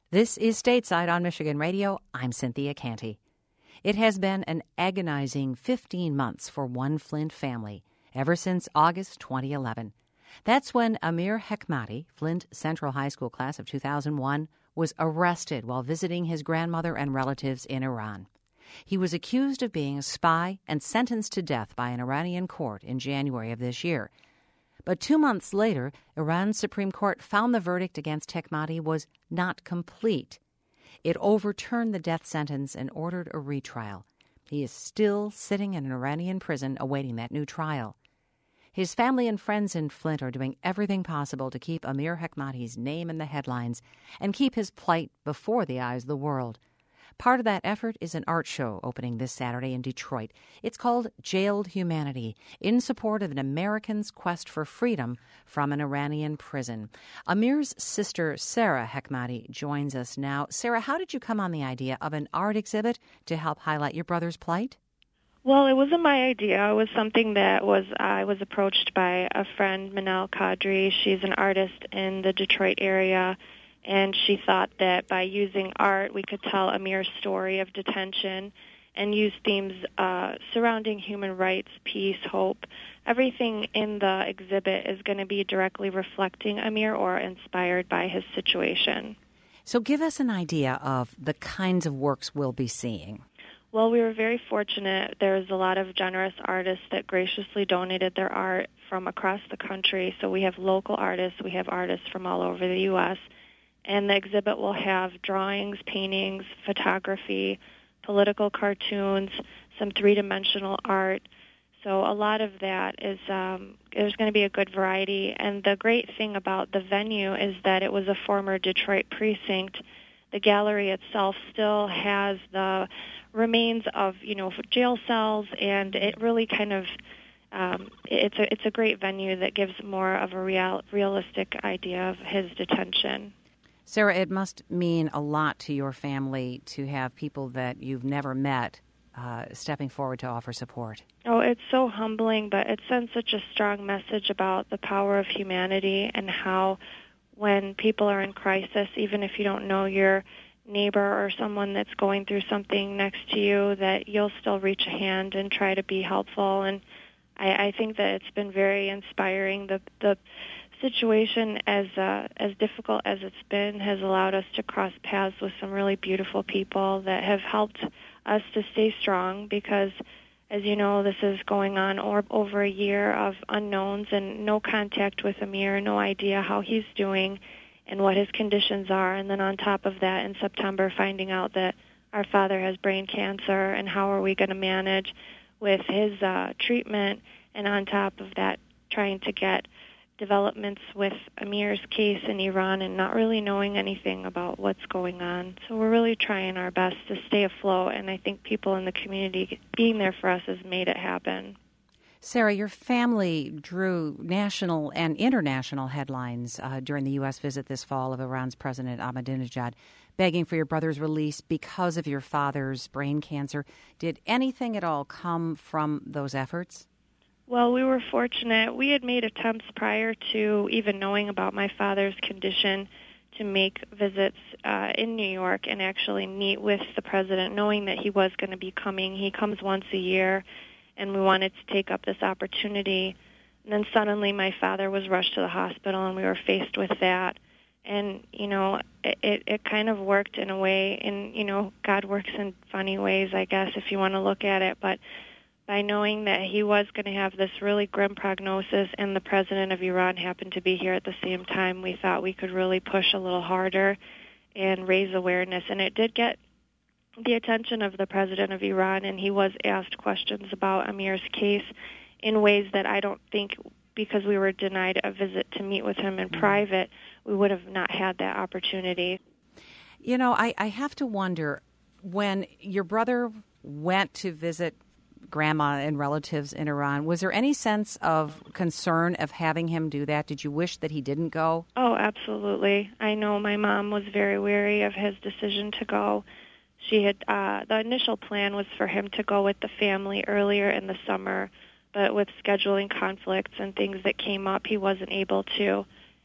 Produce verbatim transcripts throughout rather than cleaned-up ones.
This is Stateside on Michigan Radio. I'm Cynthia Canty. It has been an agonizing fifteen months for one Flint family, ever since August twenty eleven. That's when Amir Hekmati, Flint Central High School class of two thousand one, was arrested while visiting his grandmother and relatives in Iran. He was accused of being a spy and sentenced to death by an Iranian court in January of this year. But two months later, Iran's Supreme Court found the verdict against Hekmati was not complete. It overturned the death sentence and ordered a retrial. He is still sitting in an Iranian prison awaiting that new trial. His family and friends in Flint are doing everything possible to keep Amir Hekmati's name in the headlines and keep his plight before the eyes of the world. Part of that effort is an art show opening this Saturday in Detroit. It's called Jailed Humanity, in support of an American's quest for freedom from an Iranian prison. Amir's sister, Sarah Hekmati, joins us now. Sarah, how did you come on the idea of an art exhibit to help highlight your brother's plight? Well, it wasn't my idea. It was something that was I was approached by a friend, Manal Qadri. She's an artist in the Detroit area. And she thought that by using art, we could tell Amir's story of detention and use themes uh, surrounding human rights, peace, hope. Everything in the exhibit is going to be directly reflecting Amir or inspired by his situation. So give us an idea of the kinds of works we'll be seeing. Well, we were very fortunate. There's a lot of generous artists that graciously donated their art from across the country. So we have local artists. We have artists from all over the U S And the exhibit will have drawings, paintings, photography, political cartoons, some three-dimensional art. So a lot of that is, um, there's going to be a good variety. And the great thing about the venue is that it was a former Detroit precinct. The gallery itself still has the remains of, you know, jail cells, and it really kind of, um, it's a it's a great venue that gives more of a real, realistic idea of his detention. Sarah, it must mean a lot to your family to have people that you've never met uh, stepping forward to offer support. Oh, it's so humbling, but it sends such a strong message about the power of humanity and how when people are in crisis, even if you don't know your neighbor or someone that's going through something next to you, that you'll still reach a hand and try to be helpful. And I, I think that it's been very inspiring. The the situation, as uh, as difficult as it's been, has allowed us to cross paths with some really beautiful people that have helped us to stay strong because, as you know, this is going on or, over a year of unknowns and no contact with Amir, no idea how he's doing and what his conditions are. And then on top of that, in September, finding out that our father has brain cancer and how are we going to manage with his uh, treatment, and on top of that, trying to get developments with Amir's case in Iran and not really knowing anything about what's going on. So we're really trying our best to stay afloat, and I think people in the community being there for us has made it happen. Sarah, your family drew national and international headlines uh, during the U S visit this fall of Iran's President Ahmadinejad, begging for your brother's release because of your father's brain cancer. Did anything at all come from those efforts? Well, we were fortunate. We had made attempts prior to even knowing about my father's condition to make visits uh, in New York and actually meet with the president, knowing that he was going to be coming. He comes once a year, and we wanted to take up this opportunity. And then suddenly my father was rushed to the hospital, and we were faced with that. And, you know, it, it, it kind of worked in a way, and, you know, God works in funny ways, I guess, if you want to look at it. But by knowing that he was going to have this really grim prognosis and the president of Iran happened to be here at the same time, we thought we could really push a little harder and raise awareness. And it did get the attention of the president of Iran, and he was asked questions about Amir's case in ways that I don't think, because we were denied a visit to meet with him in mm-hmm. private, we would have not had that opportunity. You know, I, I have to wonder, when your brother went to visit grandma and relatives in Iran, was there any sense of concern of having him do that? Did you wish that he didn't go? Oh, absolutely. I know my mom was very wary of his decision to go. She had uh, the initial plan was for him to go with the family earlier in the summer, but with scheduling conflicts and things that came up, he wasn't able to.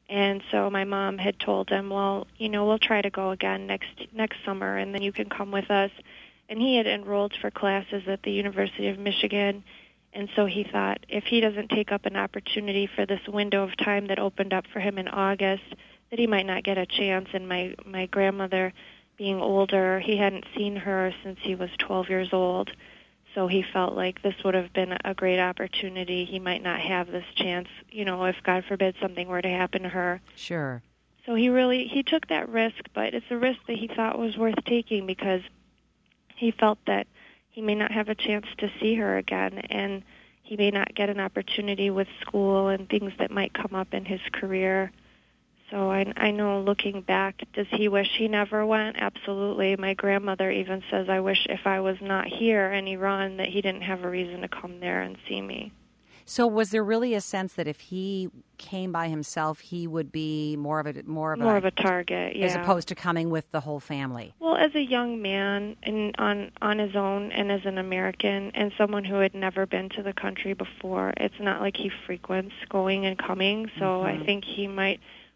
And so my mom had told him, well, you know, we'll try to go again next next summer, and then you can come with us. And he had enrolled for classes at the University of Michigan, and so he thought if he doesn't take up an opportunity for this window of time that opened up for him in August, that he might not get a chance. And my, my grandmother, being older, he hadn't seen her since he was twelve years old. So he felt like this would have been a great opportunity. He might not have this chance, you know, if God forbid something were to happen to her. Sure. So he really, he took that risk, but it's a risk that he thought was worth taking because he felt that he may not have a chance to see her again, and he may not get an opportunity with school and things that might come up in his career. So I, I know looking back, does he wish he never went? Absolutely. My grandmother even says, I wish if I was not here in Iran that he didn't have a reason to come there and see me. So was there really a sense that if he came by himself, he would be more of a more of more a, of a target, yeah, as opposed to coming with the whole family? Well, as a young man and on on his own, and as an American and someone who had never been to the country before, it's not like he frequents going and coming. So mm-hmm. I think he might.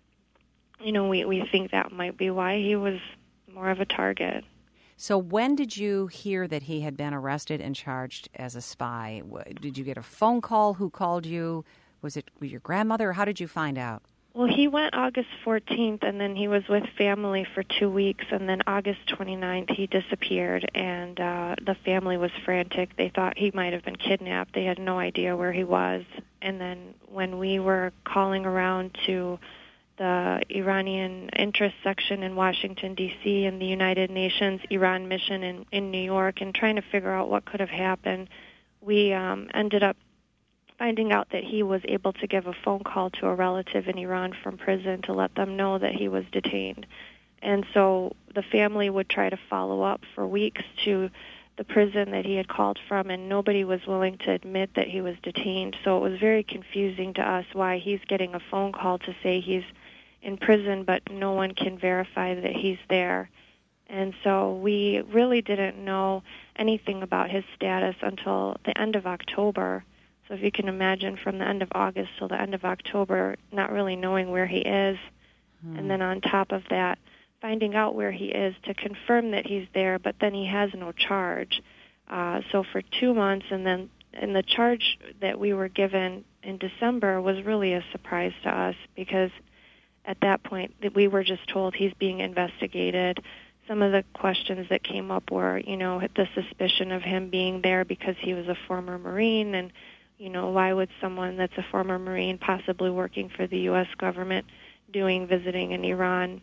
You know, we, we think that might be why he was more of a target. So when did you hear that he had been arrested and charged as a spy? Did you get a phone call? Who called you? Was it your grandmother? How did you find out? Well, he went August fourteenth, and then he was with family for two weeks, and then August twenty-ninth he disappeared, and uh, the family was frantic. They thought he might have been kidnapped. They had no idea where he was. And then when we were calling around to the Iranian interest section in Washington, D C, and the United Nations Iran mission in, in New York, and trying to figure out what could have happened, we um, ended up finding out that he was able to give a phone call to a relative in Iran from prison to let them know that he was detained. And so the family would try to follow up for weeks to the prison that he had called from, and nobody was willing to admit that he was detained. So it was very confusing to us why he's getting a phone call to say he's in prison, but no one can verify that he's there. And so we really didn't know anything about his status until the end of October. So if you can imagine, from the end of August till the end of October, not really knowing where he is. Hmm. And then on top of that, finding out where he is to confirm that he's there, but then he has no charge. Uh, so for two months, and then and the charge that we were given in December was really a surprise to us, because at that point we were just told he's being investigated. Some of the questions that came up were, you know, the suspicion of him being there because he was a former Marine, and, you know, why would someone that's a former Marine possibly working for the U S government doing visiting in Iran?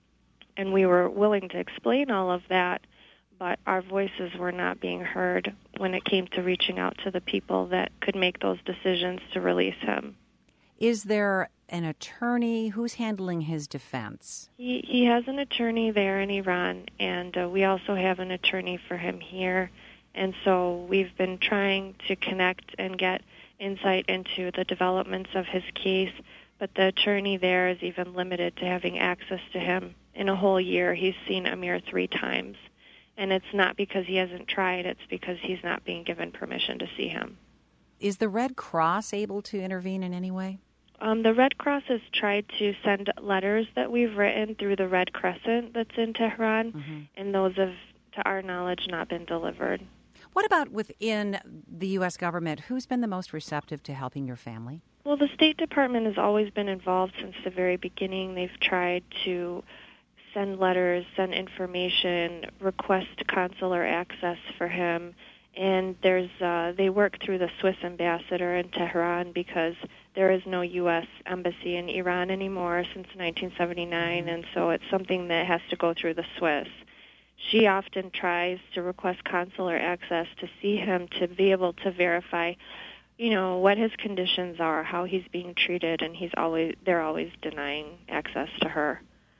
And we were willing to explain all of that, but our voices were not being heard when it came to reaching out to the people that could make those decisions to release him. Is there an attorney? Who's handling his defense? He he has an attorney there in Iran, and uh, we also have an attorney for him here. And so we've been trying to connect and get insight into the developments of his case, but the attorney there is even limited to having access to him. In a whole year, he's seen Amir three times. And it's not because he hasn't tried, it's because he's not being given permission to see him. Is the Red Cross able to intervene in any way? Um, the Red Cross has tried to send letters that we've written through the Red Crescent that's in Tehran, mm-hmm. and those have, to our knowledge, not been delivered. What about within the U S government? Who's been the most receptive to helping your family? Well, the State Department has always been involved since the very beginning. They've tried to send letters, send information, request consular access for him. And there's uh, they work through the Swiss ambassador in Tehran because there is no U S embassy in Iran anymore since nineteen seventy-nine, and so it's something that has to go through the Swiss. She often tries to request consular access to see him to be able to verify, you know, what his conditions are, how he's being treated, and he's always they're always denying access to her.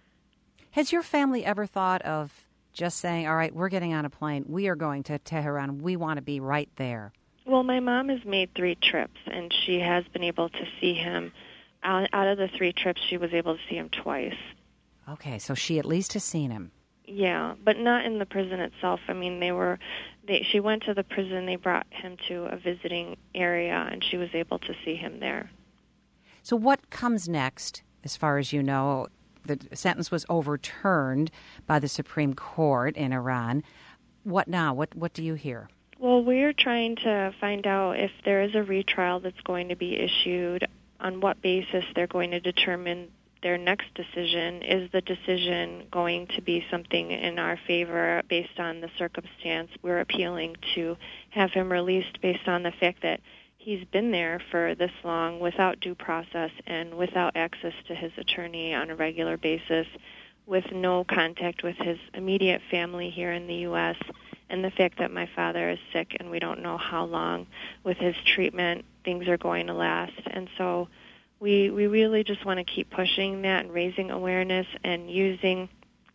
Has your family ever thought of just saying, all right, we're getting on a plane, we are going to Tehran, we want to be right there? Well, my mom has made three trips, and she has been able to see him. Out, out of the three trips, she was able to see him twice. Okay, so she at least has seen him. Yeah, but not in the prison itself. I mean, they were. They, she went to the prison, they brought him to a visiting area, and she was able to see him there. So what comes next? as far as you know. The sentence was overturned by the Supreme Court in Iran. What now? What what do you hear? Well, we're trying to find out if there is a retrial that's going to be issued, on what basis they're going to determine their next decision. Is the decision going to be something in our favor based on the circumstance? We're appealing to have him released based on the fact that he's been there for this long without due process and without access to his attorney on a regular basis, with no contact with his immediate family here in the U S, and the fact that my father is sick and we don't know how long with his treatment things are going to last. And so we we really just want to keep pushing that and raising awareness and using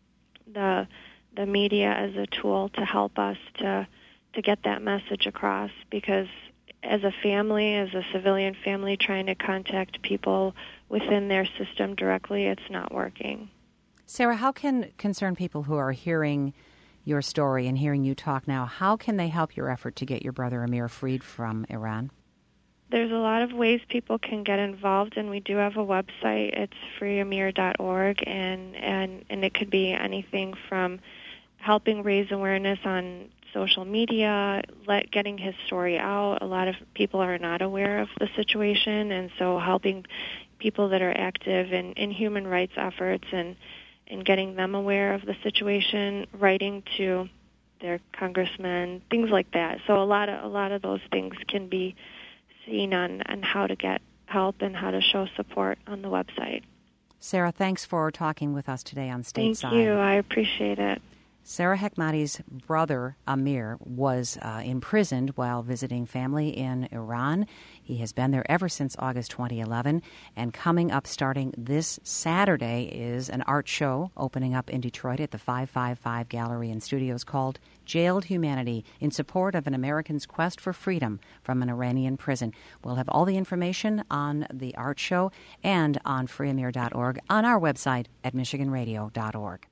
the the media as a tool to help us to to get that message across, because as a family, as a civilian family, trying to contact people within their system directly, it's not working. Sarah, how can concerned people who are hearing your story and hearing you talk now, how can they help your effort to get your brother Amir freed from Iran? There's a lot of ways people can get involved, and we do have a website. It's free amir dot org, and, and, and it could be anything from helping raise awareness on social media, let getting his story out. A lot of people are not aware of the situation, and so helping people that are active in, in human rights efforts and, and getting them aware of the situation, writing to their congressmen, things like that. So a lot of a lot of those things can be seen on, on how to get help and how to show support on the website. Sarah, thanks for talking with us today on Stateside. Thank you. I appreciate it. Sarah Hekmati's brother, Amir, was uh, imprisoned while visiting family in Iran. He has been there ever since August twenty eleven. And coming up starting this Saturday is an art show opening up in Detroit at the five five five Gallery and Studios called Jailed Humanity, in support of an American's quest for freedom from an Iranian prison. We'll have all the information on the art show and on free amir dot org on our website at michigan radio dot org.